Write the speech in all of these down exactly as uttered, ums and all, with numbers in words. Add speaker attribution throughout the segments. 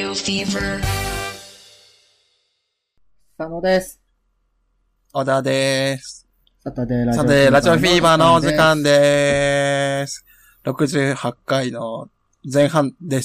Speaker 1: Radio Fever。
Speaker 2: 佐野です。
Speaker 3: 小田です。
Speaker 2: サタデーラジオ
Speaker 3: さて、ラジオフィーバーのお時間でーす。ろくじゅうはちかいの前半です。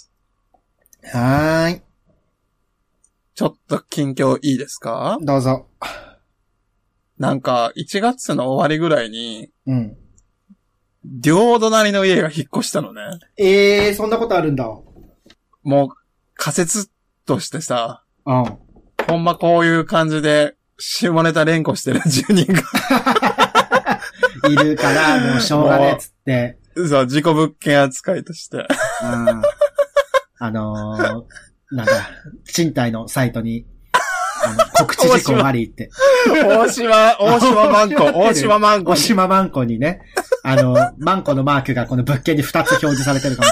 Speaker 2: はーい。
Speaker 3: ちょっと近況いいですか？
Speaker 2: どうぞ。
Speaker 3: なんか、いちがつの終わりぐらいに、
Speaker 2: うん。
Speaker 3: 両隣の家が引っ越したのね。
Speaker 2: えー、そんなことあるんだ。
Speaker 3: もう、仮説としてさ、
Speaker 2: うん。
Speaker 3: ほんまこういう感じで、下ネタ連呼してる住人が
Speaker 2: いるから、もうしょうがねえっつって。
Speaker 3: そう、事故物件扱いとして。
Speaker 2: うん。あのー、なんだ、賃貸のサイトに、あの、告知事項ありって。
Speaker 3: 大島、大島マンコ、大島マンコ。
Speaker 2: 大島マンコにね、あの、マンコのマークがこの物件にふたつ表示されてるかもし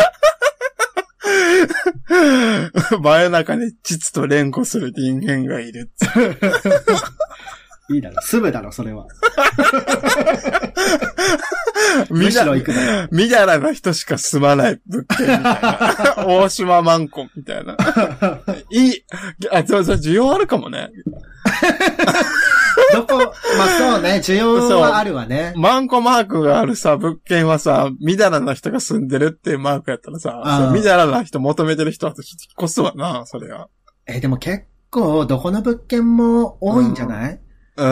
Speaker 3: れない。真夜中に膣と連呼する人間がいるって。
Speaker 2: いいだろ、住むだろ、それは。むしろ行くだろ。
Speaker 3: みだらな人しか住まない物件みたいな。大島マンコみたいな。いい。あ、そうそう、需要あるかもね。
Speaker 2: どこ、まあそうね、需要はあるわね。
Speaker 3: マンコマークがあるさ、物件はさ、みだらな人が住んでるっていうマークやったらさ、みだらな人求めてる人は引っ越すわな、それは。
Speaker 2: え、でも結構、どこの物件も多いんじゃない？
Speaker 3: うん。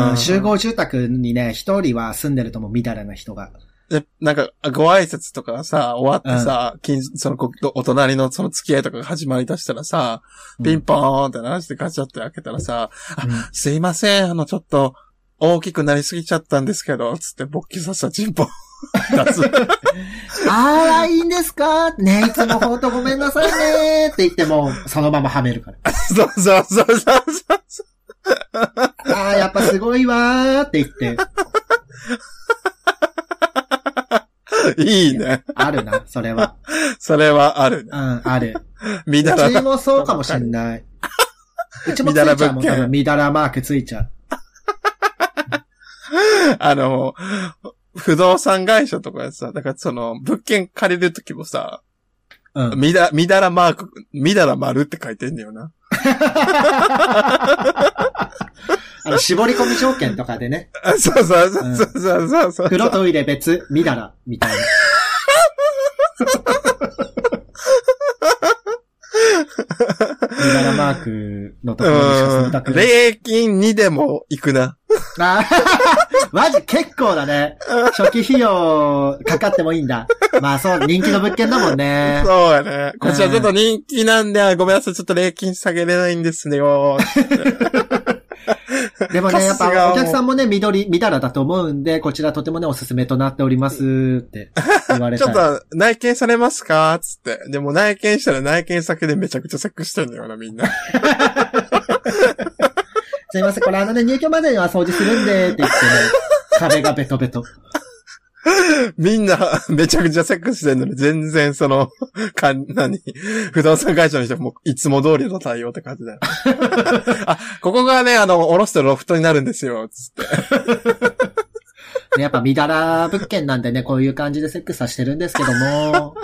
Speaker 2: うん、集合住宅にね、一人は住んでると思う、みだらな人が。
Speaker 3: で、なんか、ご挨拶とかさ、終わってさ、うん、その、お隣のその付き合いとかが始まりだしたらさ、ピンポーンって鳴らしてガチャって開けたらさ、うん、あ、すいません、あの、ちょっと、大きくなりすぎちゃったんですけど、つって勃起させたチンポ出す。
Speaker 2: あー、いいんですかね、いつもほんとごめんなさいねって言っても、そのままはめるから。
Speaker 3: そうそうそうそうそう。
Speaker 2: あー、やっぱすごいわーって言って。
Speaker 3: いいね。
Speaker 2: あるな、それは。
Speaker 3: それはあるね。
Speaker 2: うん、ある。
Speaker 3: みだら。
Speaker 2: うちもそうかもしんない。うちもついちゃうもん、多分、みだらマークついちゃう。
Speaker 3: あの、不動産会社とかでさ、だからその、物件借りるときもさ、うん。みだ、みだらマーク、みだら丸って書いてんだよな。
Speaker 2: あの、絞り込み条件とかでね。
Speaker 3: あ、そうそうそうそうそうそうそう。
Speaker 2: 風呂トイレ別、みだら、みたいな。みだらマークのところにしか住みたくない。
Speaker 3: 礼金にでも行くな。
Speaker 2: あマジ結構だね。初期費用かかってもいいんだ。まあそう、人気の物件だもんね。
Speaker 3: そうやね。こちらちょっと人気なんで、ごめんなさい、ちょっと礼金下げれないんですよ。
Speaker 2: でもね、やっぱお客さんもね、緑、みだらだと思うんで、こちらとてもね、おすすめとなっておりますって言われた。
Speaker 3: ちょっと内見されますかつって。でも内見したら内見先でめちゃくちゃセックしてんだよな、みんな。
Speaker 2: すいません、これあのね、入居までには掃除するんで、って言ってね、壁がベトベト。
Speaker 3: みんな、めちゃくちゃセックスしてんのに、全然その、か、何不動産会社の人も、いつも通りの対応って感じだよ。あ、ここがね、あの、おろしてるロフトになるんですよ、つって。
Speaker 2: やっぱ、みだら物件なんでね、こういう感じでセックスはしてるんですけども。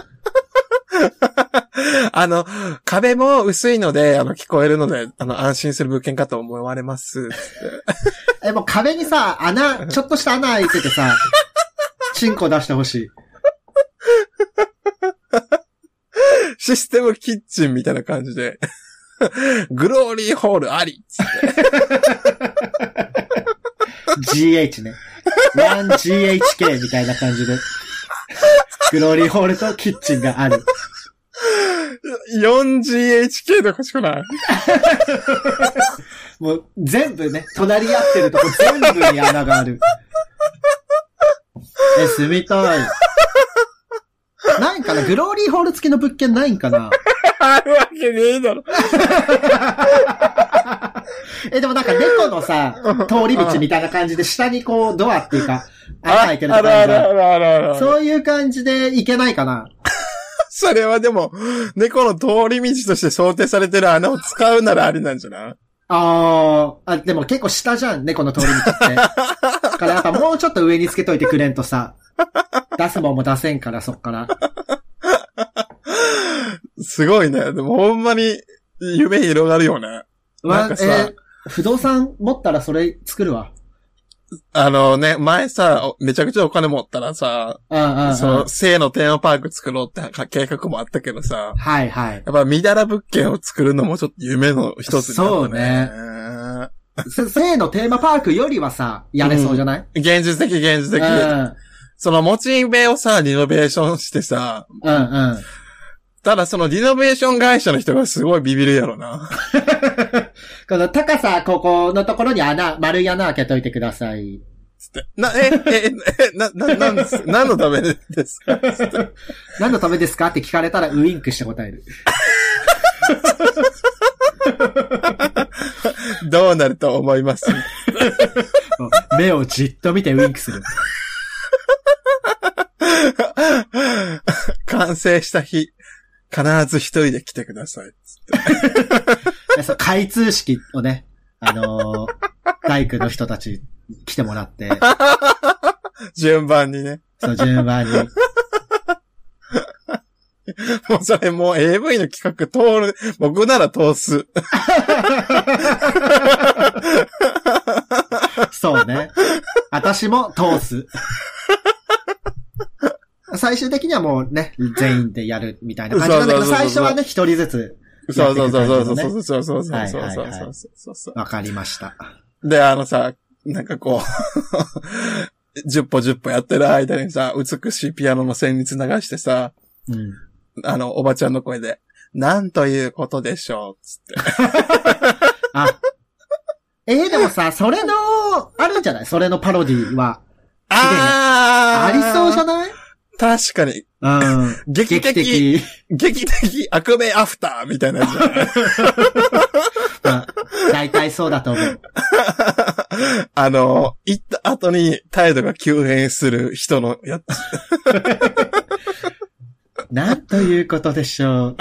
Speaker 3: あの、壁も薄いので、あの、聞こえるので、あの、安心する物件かと思われます、つって。
Speaker 2: え、もう壁にさ、穴、ちょっとした穴開いててさ、チンコ出してほしい。
Speaker 3: システムキッチンみたいな感じで。グローリーホールありつって。
Speaker 2: ジーエイチ ね。ワンジーエイチケー みたいな感じで。グローリーホールとキッチンがある。
Speaker 3: よんジーエイチケー とかしかない。
Speaker 2: もう全部ね、隣り合ってるとこ全部に穴がある。え、住みたい。ないんかな？グローリーホール付きの物件ないんかな？
Speaker 3: あるわけねえだろ。
Speaker 2: え、でもなんか猫のさ、通り道みたいな感じで下にこうドアっていうか、穴開いてるとかあるじゃん。そういう感じで行けないかな？
Speaker 3: それはでも、猫の通り道として想定されてる穴を使うならありなんじゃない？
Speaker 2: ああ、でも結構下じゃん、猫の通り道って。だからやっぱもうちょっと上につけといてくれんとさ、出すもんも出せんから、そっから。
Speaker 3: すごいね。でもほんまに夢広がるよね。なんかさ、
Speaker 2: えー、不動産持ったらそれ作るわ。
Speaker 3: あのね、前さ、めちゃくちゃお金持ったらさ、
Speaker 2: うんうん、
Speaker 3: その、性のテーマパーク作ろうって計画もあったけどさ、
Speaker 2: はいはい。
Speaker 3: やっぱ、みだら物件を作るのもちょっと夢の一つになったね。
Speaker 2: そうね。性のテーマパークよりはさ、やれそうじゃない、
Speaker 3: うん、現実的、現実的。うん、その、モチベをさ、リノベーションしてさ、
Speaker 2: うんうん。
Speaker 3: ただそのリノベーション会社の人がすごいビビるやろな。
Speaker 2: この高さ、ここのところに穴、丸い穴開けといてください。
Speaker 3: つって。な、え、え、え、な、な、なんです、何のためですか
Speaker 2: 何のためですかって聞かれたらウインクして答える。
Speaker 3: どうなると思います
Speaker 2: 目をじっと見てウインクする。
Speaker 3: 完成した日、必ず一人で来てください。
Speaker 2: そう開通式をね、あのー、大工の人たち来てもらって。
Speaker 3: 順番にね。
Speaker 2: そう、順番に。
Speaker 3: もうそれもう エーブイ の企画通る、僕なら通す。
Speaker 2: そうね。私も通す。最終的にはもうね、全員でやるみたいな感じなんだけど、最初はね、一人ずつ、ね。
Speaker 3: そうそうそうそうそうそうそうそうそう
Speaker 2: そうそう。わかりました。
Speaker 3: で、あのさ、なんかこう、じゅっぽじゅっぽやってる間にさ、美しいピアノの旋律流してさ、うん、あの、おばちゃんの声で、なんということでしょう、つって。
Speaker 2: あ、えー、でもさ、それの、あるんじゃないそれのパロディは。
Speaker 3: あ
Speaker 2: ありそうじゃない
Speaker 3: 確かに。
Speaker 2: うん。
Speaker 3: 劇的、劇的悪名アフターみたいなやつじゃない
Speaker 2: うん、大体そうだと思う。
Speaker 3: あの、行った後に態度が急変する人のやつ。
Speaker 2: なんということでしょう。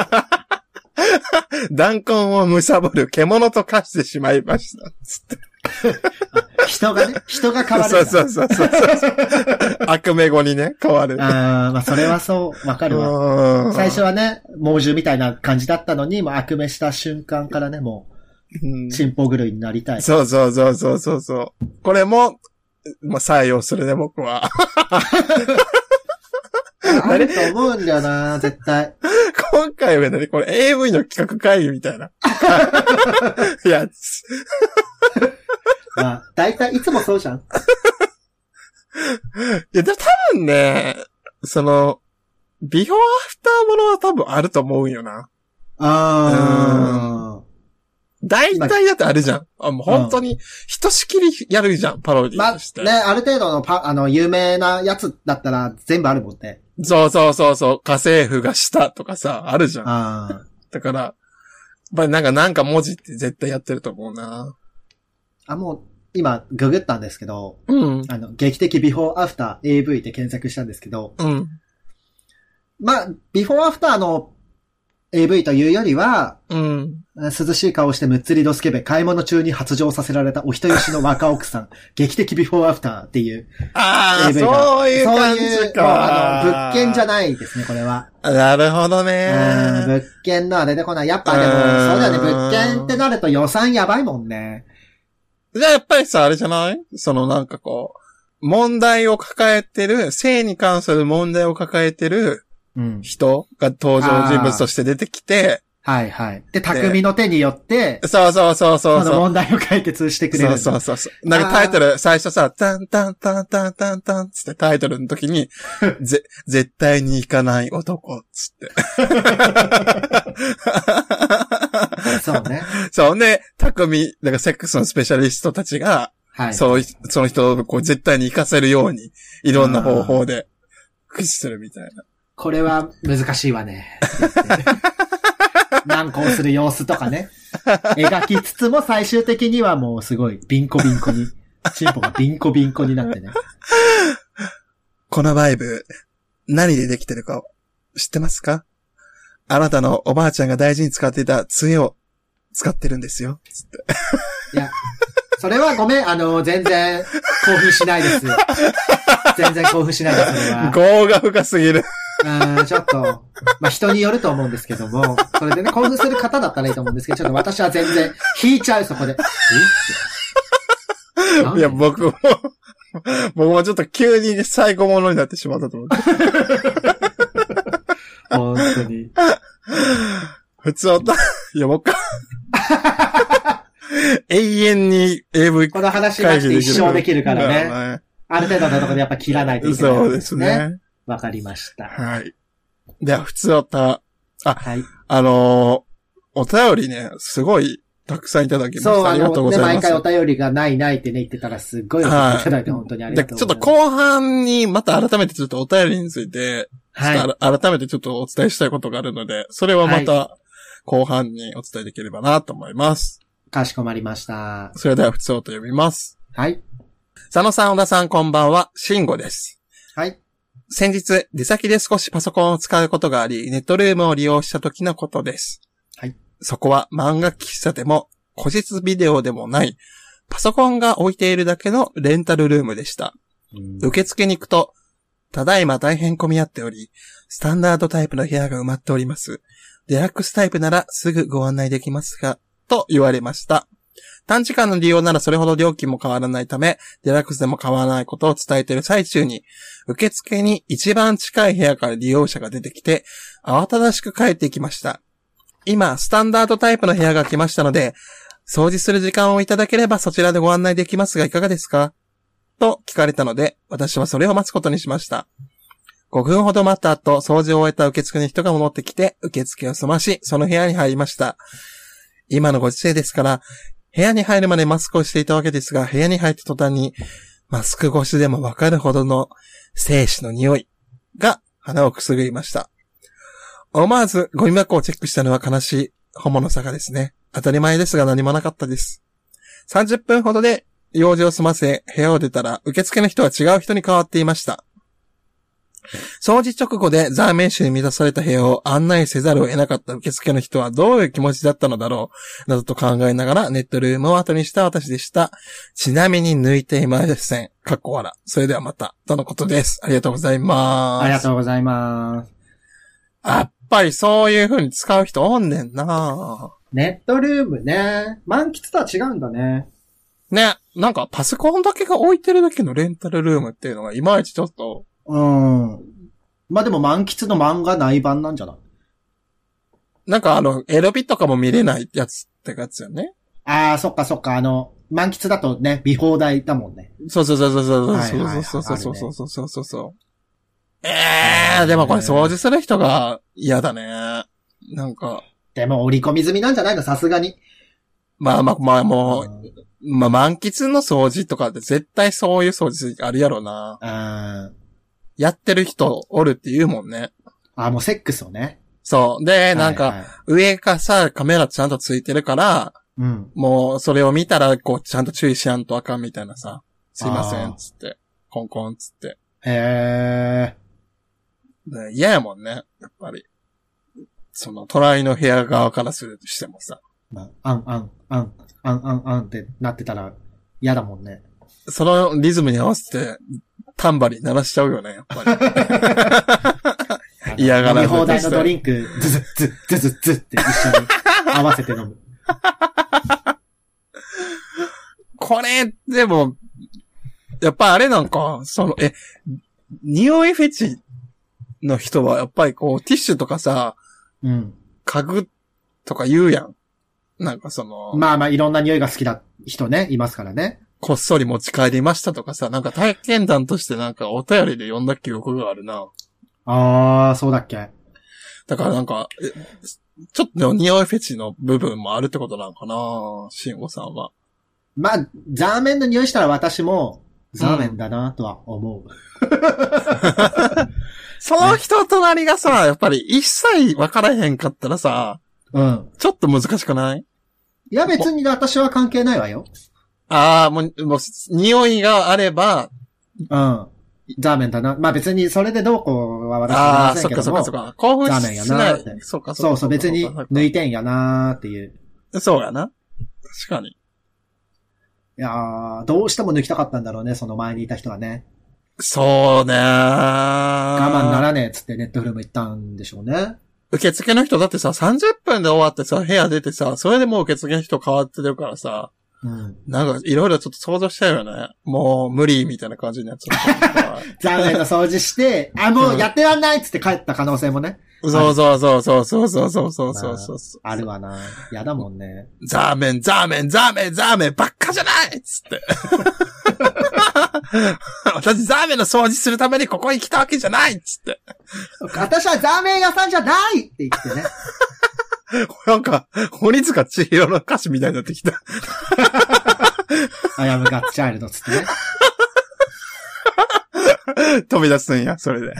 Speaker 3: 弾痕を貪る獣と化してしまいました。つって
Speaker 2: 人がね、人が変わる。
Speaker 3: そうそうそうそうそう。悪名語にね、変わる。
Speaker 2: ああ、まあそれはそう、わかるわ。最初はね、猛獣みたいな感じだったのに、もう悪名した瞬間からね、もう、チンポ狂いになりたい。
Speaker 3: そうそうそうそうそうそう。これも、まあ採用するね、僕は。
Speaker 2: あると思うんだよな、絶対。
Speaker 3: 今回はね、これ エーブイ の企画会議みたいな。やつ。
Speaker 2: まあ、だいたいいつもそうじゃん。い
Speaker 3: や、でも多分ね、その、ビフォーアフターものは多分あると思うんよな。
Speaker 2: ああ。
Speaker 3: 大体だってあるじゃん。あもう本当に、ひとしきりやるじゃん、パロディーとして。
Speaker 2: まあ、ね、ある程度のパ、あの、有名なやつだったら全部あるもんね。
Speaker 3: そうそうそうそう、家政婦がしたとかさ、あるじゃん。
Speaker 2: あ
Speaker 3: だから、やっぱりなんかなんか文字って絶対やってると思うな。
Speaker 2: あ、もう、今、ググったんですけど、
Speaker 3: うん。
Speaker 2: あの、劇的ビフォーアフター エーブイ で検索したんですけど、
Speaker 3: うん。
Speaker 2: まあ、ビフォーアフターの エーブイ というよりは、
Speaker 3: うん。
Speaker 2: 涼しい顔してむっつりドスケベ、買い物中に発情させられたお人よしの若奥さん、劇的ビフォーアフターっていう エーブイ が。
Speaker 3: ああ、そういう感じか。
Speaker 2: そういう、もうあの、物件じゃないですね、これは。
Speaker 3: なるほどね。
Speaker 2: 物件のは出てこない。やっぱでも、そうだよね、物件ってなると予算やばいもんね。
Speaker 3: じゃあやっぱりさ、あれじゃない？そのなんかこう、問題を抱えてる、性に関する問題を抱えてる人が登場人物として出てきて、
Speaker 2: はいはい。で、匠の手によって、
Speaker 3: そうそうそうそう。
Speaker 2: その問題を解決してくれる。
Speaker 3: そうそうそう。なんかタイトル、最初さ、タンタンタンタンタンタンつってタイトルの時に、ぜ、絶対に行かない男、つって。
Speaker 2: そうね。
Speaker 3: そうね、匠、なんかセックスのスペシャリストたちが、はい。そう、その人をこう絶対に行かせるように、いろんな方法で駆使するみたいな。
Speaker 2: これは難しいわね。難航する様子とかね。描きつつも最終的にはもうすごいビンコビンコに、チンポがビンコビンコになってね。
Speaker 3: このバイブ、何でできてるか知ってますか？あなたのおばあちゃんが大事に使っていた杖を使ってるんですよ。つって。
Speaker 2: いや、それはごめん、あの、全然興奮しないです。全然興奮しないです、それは。
Speaker 3: 業が深すぎる。
Speaker 2: うん、ちょっと、まあ、人によると思うんですけども、それでね、興奮する方だったらいいと思うんですけど、ちょっと私は全然引いちゃう、そこで。えって。
Speaker 3: いや、僕も、僕もちょっと急に最後物になってしまったと思って。
Speaker 2: 本当に。
Speaker 3: 普通は、読もうか。永遠に エーブイ
Speaker 2: この話がして一生できるからね。ある程度のところでやっぱ切らないといけない、ね。
Speaker 3: そうですね。
Speaker 2: わかりました。
Speaker 3: はい。では、普通はた、あ、
Speaker 2: はい、
Speaker 3: あのー、お便りね、すごいたくさんいただきました。
Speaker 2: そう、
Speaker 3: ありがとうございます。
Speaker 2: ね、毎回お便りがないないってね言ってたらすっごいお便りいただいて、はい、本当にありがとうございます。
Speaker 3: で、ちょっと後半にまた改めてちょっとお便りについて、はい、改めてちょっとお伝えしたいことがあるので、それはまた後半にお伝えできればなと思います。
Speaker 2: かしこまりました。
Speaker 3: それでは普通と読みます。
Speaker 2: はい。
Speaker 3: 佐野さん、小田さん、こんばんは。慎吾です。
Speaker 2: はい。
Speaker 3: 先日、出先で少しパソコンを使うことがあり、ネットルームを利用した時のことです。
Speaker 2: はい。
Speaker 3: そこは漫画喫茶でも、個室ビデオでもない、パソコンが置いているだけのレンタルルームでした。うん、受付に行くと、ただいま大変混み合っており、スタンダードタイプの部屋が埋まっております。デラックスタイプならすぐご案内できますが、と言われました。短時間の利用ならそれほど料金も変わらないため、デラックスでも変わらないことを伝えている最中に、受付に一番近い部屋から利用者が出てきて、慌ただしく帰っていきました。今、スタンダードタイプの部屋が来ましたので、掃除する時間をいただければそちらでご案内できますがいかがですかと聞かれたので、私はそれを待つことにしました。ごふんほど待った後、掃除を終えた受付に人が戻ってきて、受付を済まし、その部屋に入りました。今のご時世ですから、部屋に入るまでマスクをしていたわけですが、部屋に入った途端に、マスク越しでもわかるほどの精子の匂いが鼻をくすぐりました。思わずゴミ箱をチェックしたのは悲しいホモの坂ですね。当たり前ですが何もなかったです。さんじゅっぷんほどで用事を済ませ、部屋を出たら受付の人は違う人に変わっていました。掃除直後でザーメン臭に満たされた部屋を案内せざるを得なかった受付の人はどういう気持ちだったのだろう、などと考えながらネットルームを後にした私でした。ちなみに抜いていません。かっこ笑。それではまた、とのことです。ありがとうございます。
Speaker 2: ありがとうございます。
Speaker 3: やっぱりそういう風に使う人おんねんな。
Speaker 2: ネットルームね。満喫とは違うんだね。
Speaker 3: ね。なんかパソコンだけが置いてるだけのレンタルルームっていうのがいまいちちょっと、
Speaker 2: うん。まあ、でも満喫の漫画内版なんじゃない？
Speaker 3: なんかあの、エロビとかも見れないやつってやつよね。
Speaker 2: ああ、そっかそっか。あの、満喫だとね、見放題だもんね。
Speaker 3: そうそうそうそうそう。はいはいはい、そうそうそうそうそうそうそうそう。ええー、でもこれ掃除する人が嫌だね。なんか。
Speaker 2: でも折り込み済みなんじゃないの？さすがに。
Speaker 3: まあまあまあもう、うん、まあ満喫の掃除とかって絶対そういう掃除あるやろな。
Speaker 2: うん。
Speaker 3: やってる人おるって言うもんね。
Speaker 2: あ、もうセックスをね。
Speaker 3: そう。で、なんか、はいはい、上がさ、カメラちゃんとついてるから、
Speaker 2: うん、
Speaker 3: もう、それを見たら、こう、ちゃんと注意しやんとあかんみたいなさ、すいません、つって、コンコン、つって。
Speaker 2: へ
Speaker 3: ー。嫌やもんね、やっぱり。その、隣の部屋側からするとしてもさ。
Speaker 2: まあ、あん、あん、あん、あん、あん、あんってなってたら嫌だもんね。
Speaker 3: そのリズムに合わせて、タンバリン鳴らしちゃうよね、やっぱり。嫌がらせ。
Speaker 2: 飲み放題のドリンク、ズズッズッズズッズッって一緒に合わせて飲む。
Speaker 3: これ、でも、やっぱあれなんか、その、え、匂いフェチの人はやっぱりこう、ティッシュとかさ、
Speaker 2: うん。
Speaker 3: 嗅ぐとか言うやん。なんかその。
Speaker 2: まあまあ、いろんな匂いが好きな人ね、いますからね。
Speaker 3: こっそり持ち帰りましたとかさ、なんか体験談としてなんかお便りで読んだ記憶があるな。
Speaker 2: あー、そうだっけ。
Speaker 3: だからなんか、ちょっと匂いフェチの部分もあるってことなのかな、慎吾さんは。
Speaker 2: まあ、ザーメンの匂いしたら私も、ザーメンだなとは思う。うん、
Speaker 3: その人となりがさ、やっぱり一切分からへんかったらさ、
Speaker 2: うん。
Speaker 3: ちょっと難しくない？
Speaker 2: いや別に私は関係ないわよ。
Speaker 3: ああ、もう、もう、匂いがあれば、
Speaker 2: うん。ザーメンだな。まあ別にそれでどうこうは私は言いませんけども。
Speaker 3: ああ、そっかそっかそっか。興奮しない。ザーメンやなって。
Speaker 2: そっかそっか。そうそう、別に抜いてんやなーっていう。
Speaker 3: そうやな。確かに。
Speaker 2: いやー、どうしても抜きたかったんだろうね、その前にいた人はね。
Speaker 3: そうね。
Speaker 2: 我慢ならねえっつってネットフリも言ったんでしょうね。
Speaker 3: 受付の人だってさ、さんじゅっぷんで終わってさ、部屋出てさ、それでもう受付の人変わってるからさ、うん、なんかいろいろちょっと想像しちゃうよね。もう無理みたいな感じになっちゃった。
Speaker 2: 残念な掃除して、あ、もうやってらんないっつって帰った可能性もね。
Speaker 3: うん、そうそうそうそうそうそうそうそうそうそう、
Speaker 2: まあ。あるわな。やだもんね。
Speaker 3: ザーメン、ザーメン、ザーメン、ザーメンばっかじゃないっつって。私ザーメンの掃除するためにここに来たわけじゃないっつって。
Speaker 2: 私はザーメン屋さんじゃないって言ってね。
Speaker 3: なんか、鬼塚千尋の歌詞みたいになってきた。
Speaker 2: I am God's child つってね。
Speaker 3: 飛び出すんや、それで。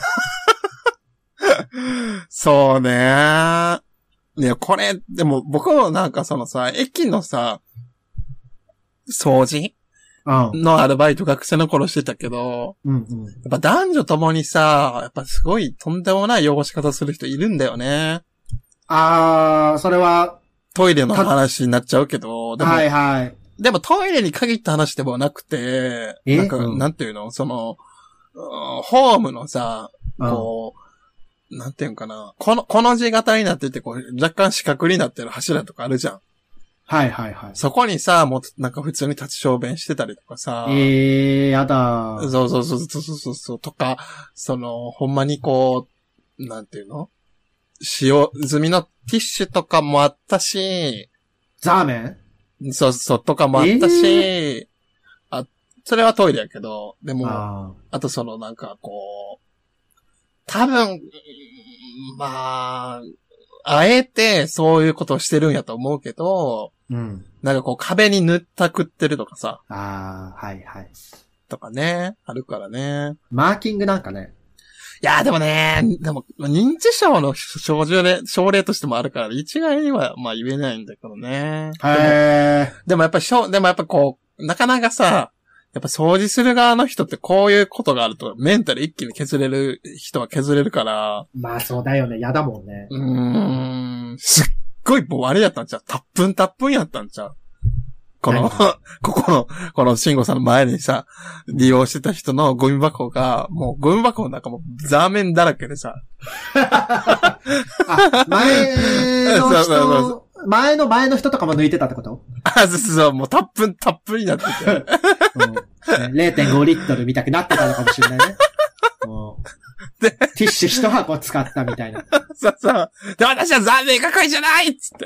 Speaker 3: そうね。いや、これ、でも僕もなんかそのさ、駅のさ、掃除のアルバイト学生の頃してたけど、うんうん、やっぱ男女ともにさ、やっぱすごいとんでもない汚し方する人いるんだよね。
Speaker 2: あー、それは、
Speaker 3: トイレの話になっちゃうけど、
Speaker 2: でも、はいはい。
Speaker 3: でもトイレに限った話でもなくて、なんか、うん、なんていうのその、ホームのさ、こう、うん、なんていうのかな、この、この字型になってて、こう、若干四角になってる柱とかあるじゃん。
Speaker 2: はいはいはい。
Speaker 3: そこにさ、もう、なんか普通に立ち小便してたりとかさ。
Speaker 2: えー、やだー。
Speaker 3: そうそうそうそうそうそう、とか、その、ほんまにこう、なんていうの使用済みのティッシュとかもあったし、
Speaker 2: ザーメ
Speaker 3: ンそうそう、とかもあったし、えー、あ、それはトイレやけど、でも、あ, あとそのなんかこう、多分、まあ、あえてそういうことをしてるんやと思うけど、うん、なんかこう壁に塗ったくってるとかさ。
Speaker 2: ああ、はいはい。
Speaker 3: とかね、あるからね。
Speaker 2: マーキングなんかね。
Speaker 3: いや、でもね、でも、認知症の症状で、症例としてもあるから、一概には、まあ言えないんだけどね。
Speaker 2: へー。
Speaker 3: でもやっぱり、でもやっぱこう、なかなかさ、やっぱ掃除する側の人ってこういうことがあると、メンタル一気に削れる人は削れるから。
Speaker 2: まあそうだよね、嫌だもんね。
Speaker 3: うーん、すっごいもうあれやったんちゃう？たっぷんたっぷんやったんちゃう？この、ここの、この慎吾さんの前にさ、利用してた人のゴミ箱が、もうゴミ箱の中もザーメンだらけでさ。
Speaker 2: あ、前の人、そうそうそうそう、前の前の人とかも抜いてたってこと？
Speaker 3: あ、そうそう、もうたっぷんたっぷんになってて。
Speaker 2: うん、れいてんご リットル見たくなってたのかもしれないね。もうでティッシュ一箱使ったみたいな。
Speaker 3: そうそう。で、私はザーメン係じゃないっつって。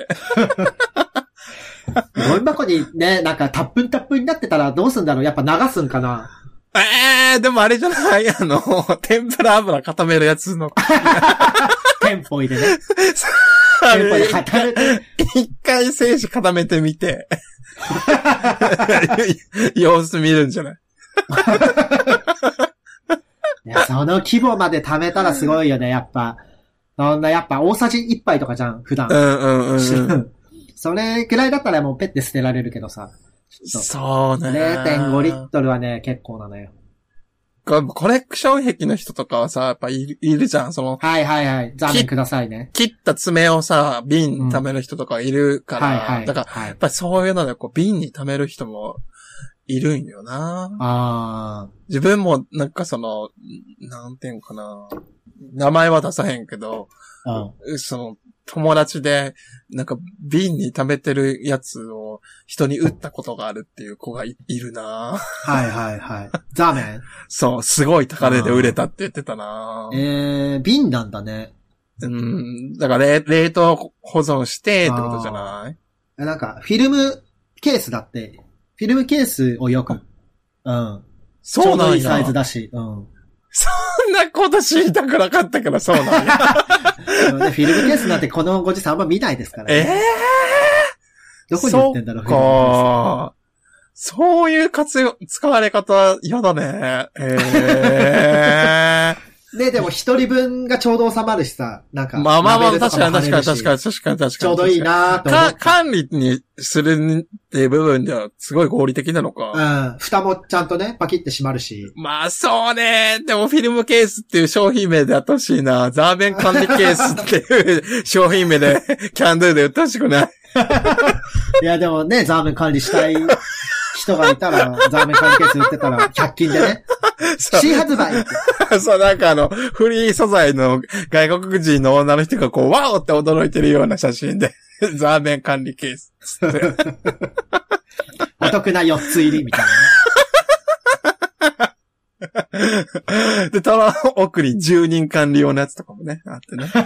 Speaker 2: ゴミ箱にね、なんかたっぷんたっぷんになってたらどうすんだろう？やっぱ流すんかな？
Speaker 3: ええー、でもあれじゃないあの、天ぷら油固めるやつの。
Speaker 2: テンポ入れね。テンポで固めて。
Speaker 3: 一回精子固めてみて。様子見るんじゃない？
Speaker 2: いや、その規模まで貯めたらすごいよね、やっぱ。そんな、やっぱ大さじいっぱいとかじゃん、普段。
Speaker 3: うんうんうん、うん。
Speaker 2: それくらいだったらもうペッて捨てられるけどさ。
Speaker 3: そうね。
Speaker 2: れいてんご リットルはね、結構なのよ。
Speaker 3: コレクション癖の人とかはさ、やっぱいる、いるじゃん、その。
Speaker 2: はいはいはい。ザーメンくださいね。
Speaker 3: 切った爪をさ、瓶に溜める人とかいるから。うん、はいはい。だから、はい、やっぱりそういうので、こう、瓶に溜める人もいるんよな。
Speaker 2: ああ。
Speaker 3: 自分も、なんかその、なんていうんかな。名前は出さへんけど、うん、その、友達で、なんか、瓶に溜めてるやつを人に売ったことがあるっていう子が い, いるなぁ。
Speaker 2: はいはいはい。ザーメン？
Speaker 3: そう、すごい高値で売れたって言ってたなぁ。
Speaker 2: えー、瓶なんだね。
Speaker 3: うん、だから冷、冷凍保存してってことじゃない？
Speaker 2: なんか、フィルムケースだって、フィルムケースをよく、うん。
Speaker 3: そうなんや。
Speaker 2: ちょうどいいサイズだし、うん。
Speaker 3: そんなこと知りたくなかったからそうなんや。
Speaker 2: フィルムケースなんてこのご時世あんま見ないですからね。
Speaker 3: ええー、
Speaker 2: どこに売ってんだろう、
Speaker 3: フィルムケース。そういう活用、使われ方、嫌だね。ええー。
Speaker 2: ね、でも一人分がちょうど収まるしさ、なんか。
Speaker 3: まあまあまあ、確かに確かに確かに確かに確かに。
Speaker 2: ちょうどいいなーと思った。
Speaker 3: 管理にするっていう部分ではすごい合理的なのか。
Speaker 2: うん。蓋もちゃんとね、パキって閉まるし。
Speaker 3: まあそうね。でもフィルムケースっていう商品名であってほしいな。ザーメン管理ケースっていう商品名で、キャンドゥで売ってほしくない。
Speaker 2: いやでもね、ザーメン管理したい人がいたら、ザーメン管理ケース売ってたら、ひゃく均でね。 新発売って。
Speaker 3: そう、なんかあの、フリー素材の外国人の女の人がこう、ワオって驚いてるような写真で、ザーメン管理ケース。
Speaker 2: お得なよっつ入りみたい
Speaker 3: な。で、その奥にじゅうにん管理用のやつとかもね、あってね。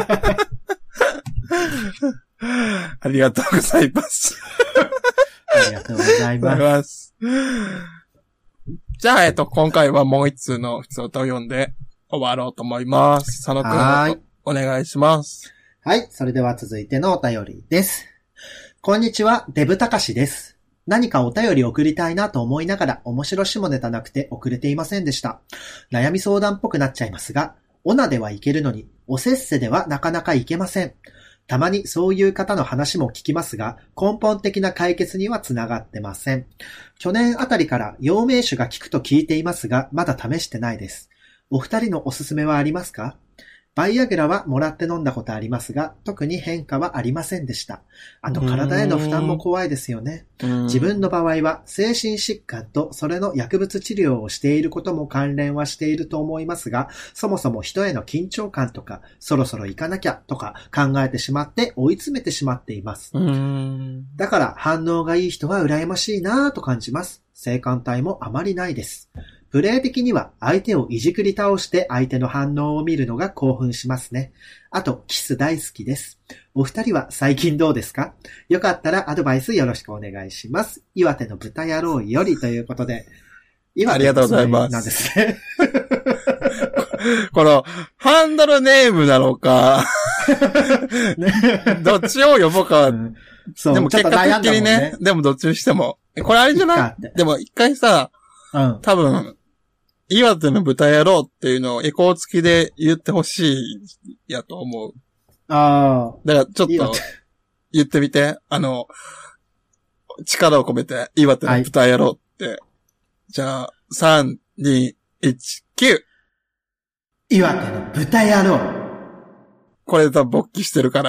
Speaker 3: ありがとうございます。
Speaker 2: ありがとうございます。
Speaker 3: じゃあ、えっと、今回はもう一通の普通歌を読んで終わろうと思います。佐野くん、お願いします。
Speaker 2: はい。それでは続いてのお便りです。こんにちは、デブたかしです。何かお便り送りたいなと思いながら面白下ネタなくて送れていませんでした。悩み相談っぽくなっちゃいますが、オナではいけるのに、おせっせではなかなかいけません。たまにそういう方の話も聞きますが、根本的な解決にはつながってません。去年あたりから陽明酒が効くと聞いていますが、まだ試してないです。お二人のおすすめはありますか？バイアグラはもらって飲んだことありますが、特に変化はありませんでした。あと体への負担も怖いですよね。自分の場合は精神疾患とそれの薬物治療をしていることも関連はしていると思いますが、そもそも人への緊張感とか、そろそろ行かなきゃとか考えてしまって追い詰めてしまっています。だから反応がいい人は羨ましいなぁと感じます。性感帯もあまりないです。プレイ的には相手をいじくり倒して相手の反応を見るのが興奮しますね。あと、キス大好きです。お二人は最近どうですか？よかったらアドバイスよろしくお願いします。岩手の豚野郎よりということで。
Speaker 3: 岩手の豚なん
Speaker 2: ですね。
Speaker 3: この、ハンドルネームなのか、どっちを呼ぼうか。うん、そうでも結果的にね、ねでもどっちにしても。これあれじゃない？でも一回さ、うん、多分、岩手の豚野郎っていうのをエコー付きで言ってほしいやと思う。ああ。だからちょっと言ってみて。あの、力を込めて岩手の豚野郎って。はい、じゃあ、さん、に、いち、きゅう。
Speaker 2: 岩手の豚野郎。
Speaker 3: これで多分勃起してるから、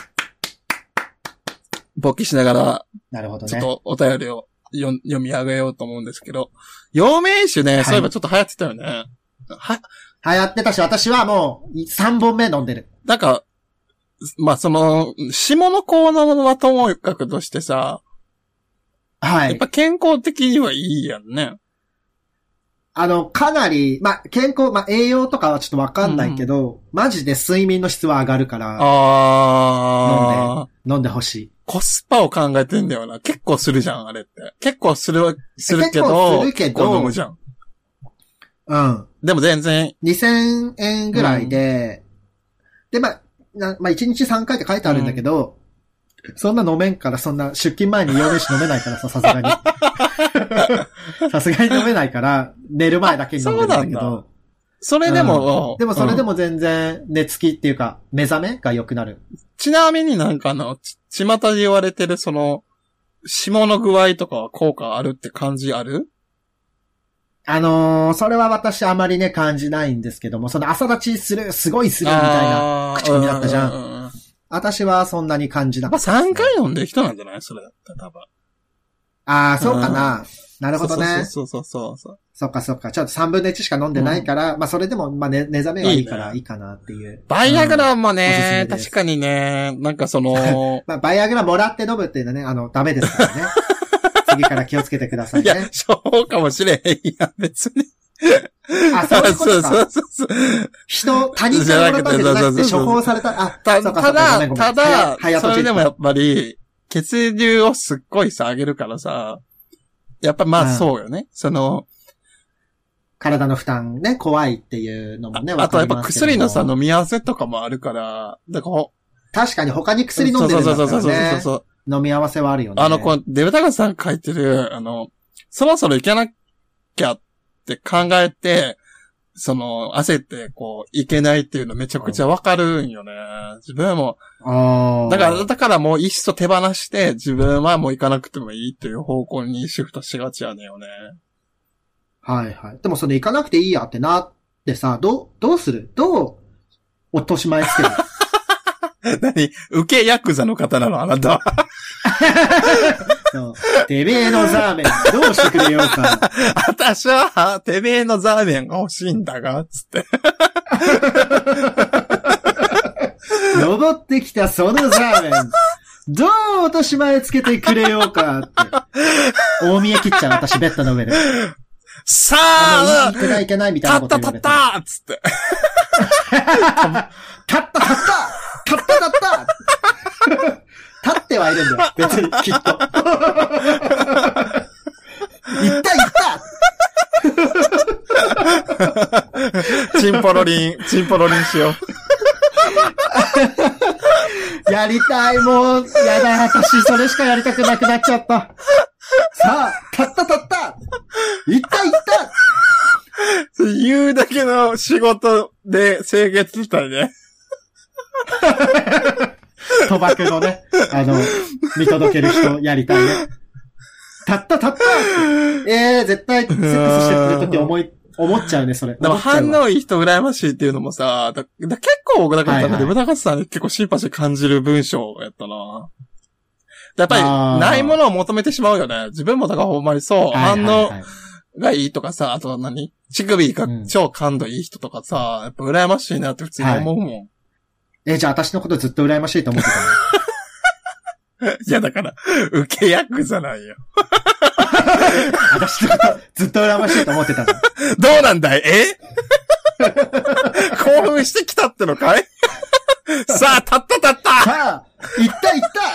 Speaker 3: 勃起しながら、
Speaker 2: なるほどね。
Speaker 3: ちょっとお便りを読み上げようと思うんですけど、陽明酒ね、はい、そういえばちょっと流行ってたよね。
Speaker 2: は、流行ってたし、私はもうさんぼんめ飲んでる。
Speaker 3: なんか、まあ、その、下のコーナーはともかくとしてさ、はい。やっぱ健康的にはいいやんね。
Speaker 2: あの、かなり、まあ、健康、まあ、栄養とかはちょっとわかんないけど、うん、マジで睡眠の質は上がるから、あ飲んで、飲んでほしい。
Speaker 3: コスパを考えてんだよな。結構するじゃん、あれって。結構する、するけど、結構するけど、飲むじゃん。うん。でも全然。
Speaker 2: にせんえんぐらいで、うん、で、まあ、なまあ、いちにちさんかいって書いてあるんだけど、うん、そんな飲めんから、そんな出勤前に陽明酒飲めないからさ、さすがに。さすがに飲めないから、寝る前だけに飲んでるんだけど。
Speaker 3: それでも、
Speaker 2: うん、でもそれでも全然寝つきっていうか、目覚めが良くなる。
Speaker 3: ちなみになんかあの、ち、巷で言われてるその、霜の具合とかは効果あるって感じある？
Speaker 2: あのー、それは私あまりね感じないんですけども、その朝立ちする、すごいするみたいな口コミだったじゃん。うんうんうん、私はそんなに感じなかった、
Speaker 3: ね。まあさんかい飲んでる人なんじゃない？それだったら多分。
Speaker 2: ああ、そうかな。なるほどね。
Speaker 3: そうそうそうそう。
Speaker 2: そっかそっか。ちょっとさんぶんのいちしか飲んでないから、うん、まあそれでも、まあね、目覚めはいいからいいかなっていう。いいね、
Speaker 3: バイアグラもね、うん、確かにね、なんかその、
Speaker 2: まあバイアグラもらって飲むっていうのはね、あの、ダメですからね。次から気をつけてくださいね。
Speaker 3: いや、そうかもしれへんや、別に。
Speaker 2: あ、そういうことか。
Speaker 3: そうそうそう。
Speaker 2: 人、他人からもらったわけじゃなくて処方された、あ、
Speaker 3: た、ただ、ただ、それでもやっぱり、血流をすっごいさ、上げるからさ、やっぱまあそうよね。うん、その、
Speaker 2: 体の負担ね、怖いっていうのもね、
Speaker 3: あ, あとやっぱ薬のさ、飲み合わせとかもあるから、だから
Speaker 2: 確かに他に薬飲んでるんだったらね。そうそうそうそうそう。飲み合わせはあるよね。
Speaker 3: あの、こう、デブタガさん書いてる、あの、そろそろ行かなきゃって考えて、その、焦って、こう、いけないっていうのめちゃくちゃわかるんよね。自分も。あだから、だからもういっそ手放して、自分はもう行かなくてもいいっていう方向にシフトしがちやねんよね。
Speaker 2: はいはい。でもそれ行かなくていいやってなってさ、どう、どうする？どう、落とし前つける？
Speaker 3: 何？受けヤクザの方なのあなたは。
Speaker 2: そう。てめえのザーメン、どうしてくれようか。
Speaker 3: 私は、てめえのザーメンが欲しいんだが、つって。
Speaker 2: 登ってきたそのザーメン、どう落とし前つけてくれようかって。大見え切っちゃう、私、ベッドの上で。
Speaker 3: さあ、
Speaker 2: いけないいけないみたいなこと言われて。
Speaker 3: たったたったつって。
Speaker 2: たったたったたったたった立ってはいるんだよ。別に、きっと。いったいった
Speaker 3: チンポロリン、チンポロリンしよ
Speaker 2: う。やりたい、もう、やだ、私、それしかやりたくなくなっちゃった。さあ、立った立ったいったいった
Speaker 3: 言うだけの仕事で清潔したいね。
Speaker 2: 賭博のね、あの、見届ける人やりたいね。たったたったええー、絶対セックスしてる時思い、思っちゃうね、それ。
Speaker 3: でも反応いい人羨ましいっていうのもさ、だだ結構僕だから、はいはい、でも高橋さんに結構シンパシー感じる文章やったな。やっぱり、ないものを求めてしまうよね。自分もだからほんまにそう、はいはいはい、反応がいいとかさ、あと何乳首が超感度いい人とかさ、うん、やっぱ羨ましいなって普通に思うもん。はい、
Speaker 2: え、じゃあ私のことずっと羨ましいと思って
Speaker 3: たのいやだから、受け役じゃないよ。
Speaker 2: 私のことずっと羨ましいと思ってたの。
Speaker 3: どうなんだいえ興奮してきたってのかいさあ、立った立った
Speaker 2: さあ、行った行った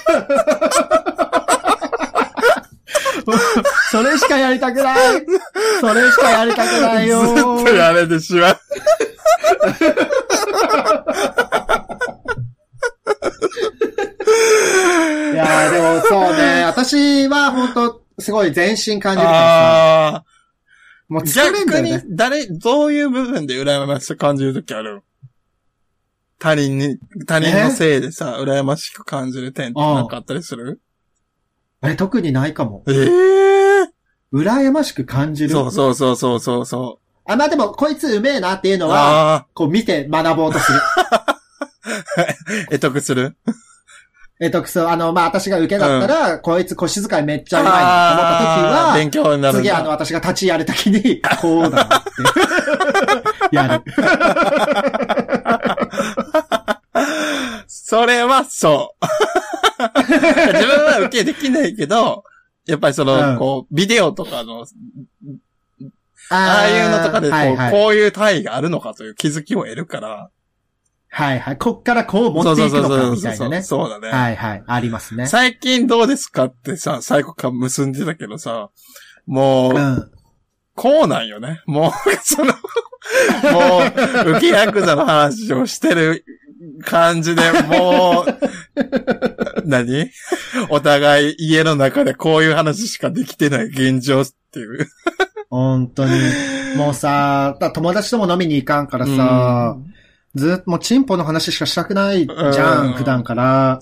Speaker 2: それしかやりたくないそれしかやりたくないよ
Speaker 3: ずっとやれてしまう。
Speaker 2: いやーでもそうね、私は本当すごい全身感じるからさ。もう疲れんだよね。
Speaker 3: 逆に誰、どういう部分で羨ましく感じるときある？他人に、他人のせいでさ、羨ましく感じる点ってなんかあったりする？
Speaker 2: え、特にないかも。
Speaker 3: ええー。
Speaker 2: 羨ましく感じる。
Speaker 3: そうそうそうそうそうそう。
Speaker 2: あ、まあでも、こいつうめえなっていうのは、こう見て学ぼうとする。
Speaker 3: 得得する
Speaker 2: えっと、そう、あの、まあ、私が受けだったら、うん、こいつ腰遣いめっちゃうまいなと思った時は、
Speaker 3: 勉強になる。
Speaker 2: 次、あの、私が立ちやる時に、こうだなって、やる。
Speaker 3: それはそう。自分は受けできないけど、やっぱりその、うん、こう、ビデオとかの、あ, ああいうのとかでこう、はいはい、こういう単位があるのかという気づきを得るから、
Speaker 2: はいはい。こっからこう持っていくのかみたいなね。
Speaker 3: そうだね。
Speaker 2: はいはい。ありますね。
Speaker 3: 最近どうですかってさ、最後から結んでたけどさ、もう、うん、こうなんよね。もう、その、もう、浮きヤクザの話をしてる感じで、もう、何お互い家の中でこういう話しかできてない現状っていう。
Speaker 2: 本当に。もうさ、友達とも飲みに行かんからさ、うんずっともうチンポの話しかしたくないじゃん、普段から。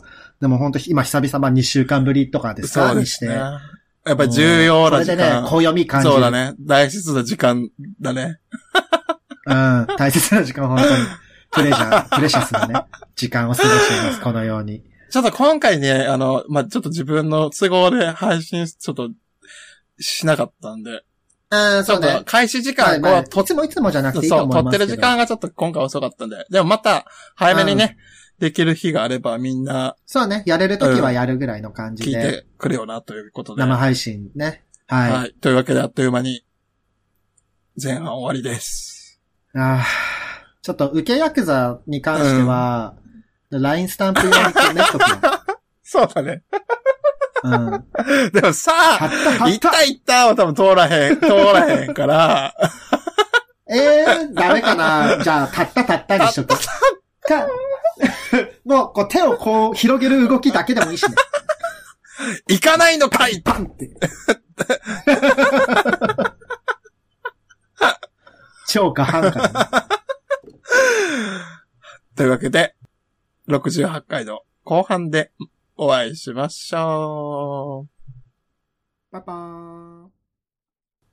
Speaker 2: でも本当今久々まあにしゅうかんぶりとかですか
Speaker 3: そうですね。にして。やっぱり重要な時間。
Speaker 2: それでね、小読み感じる。
Speaker 3: そうだね。大切な時間だね。
Speaker 2: うん、大切な時間、本当に。プレジャー、プレシャスなね、時間を過ごしています、このように。
Speaker 3: ちょっと今回ね、あの、まあ、ちょっと自分の都合で配信ちょっとしなかったんで。
Speaker 2: ああ、そうね。
Speaker 3: 開始時間を、まあ、
Speaker 2: いつもいつもじゃなくていいと思いますけど。
Speaker 3: そう、撮ってる時間がちょっと今回遅かったんで。でもまた、早めにね、うん、できる日があればみんな。
Speaker 2: そうね、やれるときはやるぐらいの感じで、
Speaker 3: うん。聞いてくれよな、ということで。
Speaker 2: 生配信ね。はい。はい。
Speaker 3: というわけであっという間に、前半終わりです。
Speaker 2: ああ、ちょっと、受けヤクザに関しては、うん、ライン スタンプ用にね、とくの。
Speaker 3: そうだね。
Speaker 2: うん。
Speaker 3: でもさあ、行った行ったは多分通らへん、通らへんから。
Speaker 2: ええー、ダメかな。じゃあ、たったたったにしとく。か、もう、こう手をこう広げる動きだけでもいいしね。
Speaker 3: 行かないのかい
Speaker 2: パンって。超過半かな。
Speaker 3: というわけで、ろくじゅうはちかいの後半でお会いしましょう。
Speaker 2: バイバーイ。